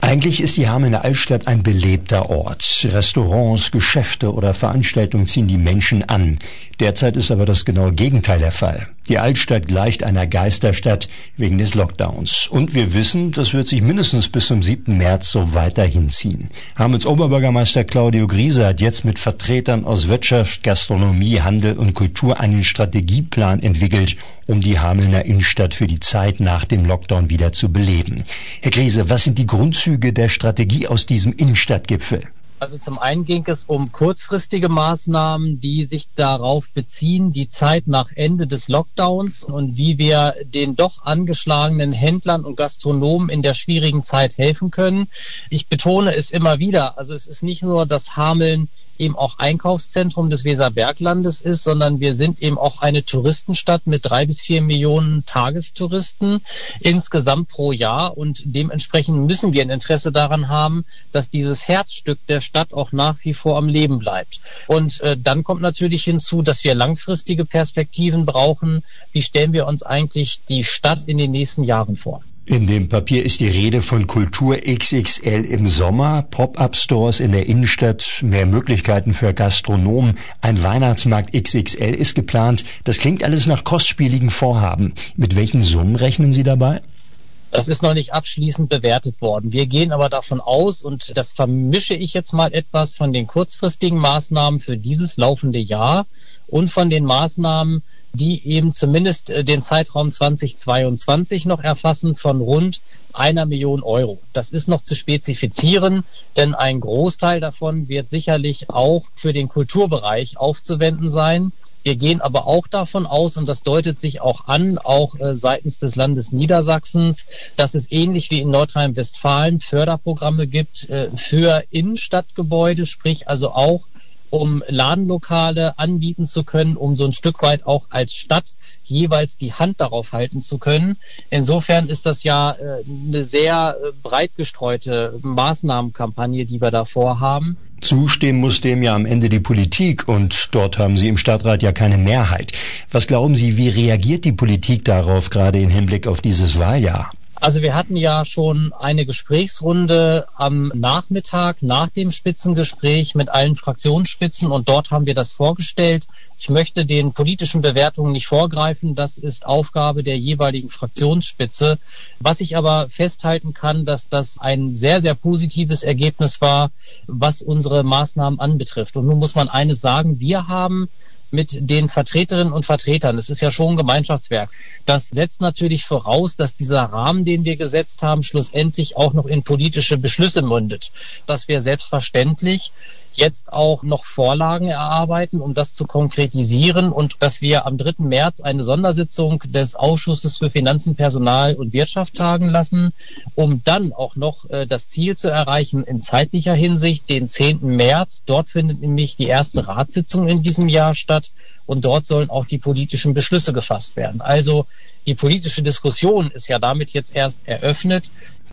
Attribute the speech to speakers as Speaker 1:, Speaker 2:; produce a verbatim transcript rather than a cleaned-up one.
Speaker 1: Eigentlich ist die Hamelner Altstadt ein belebter Ort. Restaurants, Geschäfte oder Veranstaltungen ziehen die Menschen an. Derzeit ist aber das genaue Gegenteil der Fall. Die Altstadt gleicht einer Geisterstadt wegen des Lockdowns. Und wir wissen, das wird sich mindestens bis zum siebten März so weiterhin ziehen. Hamels Oberbürgermeister Claudio Griese hat jetzt mit Vertretern aus Wirtschaft, Gastronomie, Handel und Kultur einen Strategieplan entwickelt, um die Hamelner Innenstadt für die Zeit nach dem Lockdown wieder zu beleben. Herr Griese, was sind die Grundzüge der Strategie aus diesem Innenstadtgipfel?
Speaker 2: Also zum einen ging es um kurzfristige Maßnahmen, die sich darauf beziehen, die Zeit nach Ende des Lockdowns und wie wir den doch angeschlagenen Händlern und Gastronomen in der schwierigen Zeit helfen können. Ich betone es immer wieder, also es ist nicht nur, dass Hameln eben auch Einkaufszentrum des Weserberglandes ist, sondern wir sind eben auch eine Touristenstadt mit drei bis vier Millionen Tagestouristen insgesamt pro Jahr und dementsprechend müssen wir ein Interesse daran haben, dass dieses Herzstück der Stadt auch nach wie vor am Leben bleibt. Und äh, dann kommt natürlich hinzu, dass wir langfristige Perspektiven brauchen. Wie stellen wir uns eigentlich die Stadt in den nächsten Jahren vor?
Speaker 1: In dem Papier ist die Rede von Kultur X X L im Sommer, Pop-up-Stores in der Innenstadt, mehr Möglichkeiten für Gastronomen, ein Weihnachtsmarkt X X L ist geplant. Das klingt alles nach kostspieligen Vorhaben. Mit welchen Summen rechnen Sie dabei?
Speaker 2: Das ist noch nicht abschließend bewertet worden. Wir gehen aber davon aus, und das vermische ich jetzt mal etwas von den kurzfristigen Maßnahmen für dieses laufende Jahr und von den Maßnahmen, die eben zumindest den Zeitraum zweitausendzweiundzwanzig noch erfassen, von rund einer Million Euro. Das ist noch zu spezifizieren, denn ein Großteil davon wird sicherlich auch für den Kulturbereich aufzuwenden sein. Wir gehen aber auch davon aus, und das deutet sich auch an, auch äh, seitens des Landes Niedersachsens, dass es ähnlich wie in Nordrhein-Westfalen Förderprogramme gibt äh, für Innenstadtgebäude, sprich also auch um Ladenlokale anbieten zu können, um so ein Stück weit auch als Stadt jeweils die Hand darauf halten zu können. Insofern ist das ja äh, eine sehr äh, breit gestreute Maßnahmenkampagne, die wir da vorhaben.
Speaker 1: Zustimmen muss dem ja am Ende die Politik und dort haben Sie im Stadtrat ja keine Mehrheit. Was glauben Sie, wie reagiert die Politik darauf, gerade im Hinblick auf dieses Wahljahr?
Speaker 2: Also wir hatten ja schon eine Gesprächsrunde am Nachmittag nach dem Spitzengespräch mit allen Fraktionsspitzen und dort haben wir das vorgestellt. Ich möchte den politischen Bewertungen nicht vorgreifen, das ist Aufgabe der jeweiligen Fraktionsspitze. Was ich aber festhalten kann, dass das ein sehr, sehr positives Ergebnis war, was unsere Maßnahmen anbetrifft. Und nun muss man eines sagen, wir haben mit den Vertreterinnen und Vertretern, das ist ja schon ein Gemeinschaftswerk. Das setzt natürlich voraus, dass dieser Rahmen, den wir gesetzt haben, schlussendlich auch noch in politische Beschlüsse mündet. Dass wir selbstverständlich jetzt auch noch Vorlagen erarbeiten, um das zu konkretisieren und dass wir am dritten März eine Sondersitzung des Ausschusses für Finanzen, Personal und Wirtschaft tagen lassen, um dann auch noch äh, das Ziel zu erreichen in zeitlicher Hinsicht, den zehnten März. Dort findet nämlich die erste Ratssitzung in diesem Jahr statt und dort sollen auch die politischen Beschlüsse gefasst werden. Also die politische Diskussion ist ja damit jetzt erst eröffnet.